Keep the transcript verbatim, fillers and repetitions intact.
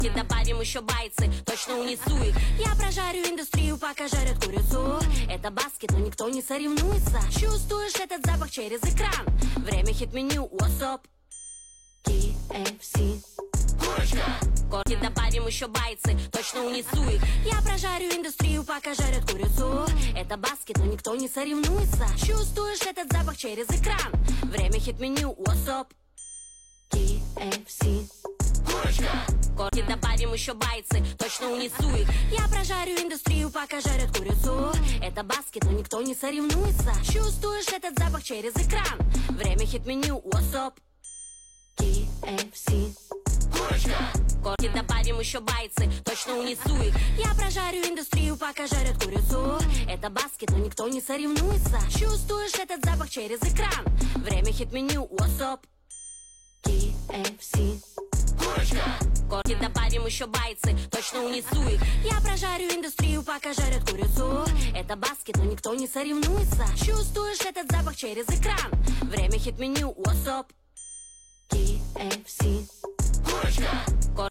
И добавим еще байцы, точно унесу их. Я прожарю индустрию, пока жарят курицу. Это баскет, но никто не соревнуется. Чувствуешь этот запах через экран? Время хит-меню, what's up? кей эф си. Курочка. И добавим еще байцы, точно унесу их. Я прожарю индустрию, пока жарят курицу. Это баскет, но никто не соревнуется. Чувствуешь этот запах через экран? Время хит-меню, what's up? кей эф си. Курочка. И добавим еще байцы, точно унесу их. Я прожарю индустрию, пока жарят курицу. Это баскет, но никто не соревнуется. Чувствуешь этот запах через экран? Время хит-меню, what's up? кей эф си. Курочка. И добавим еще байцы, точно унесу их. Я прожарю индустрию, пока жарят курицу. Это баскет, но никто не соревнуется. Чувствуешь этот запах через экран? Время хит-меню, what's up? кей эф си. Курочка. И добавим еще байцы, точно унесу их. Я прожарю индустрию, пока жарят курицу. Это баскет, но никто не соревнуется. Чувствуешь этот запах через экран? Время хит-меню, what's up? кей эф си. Курочка.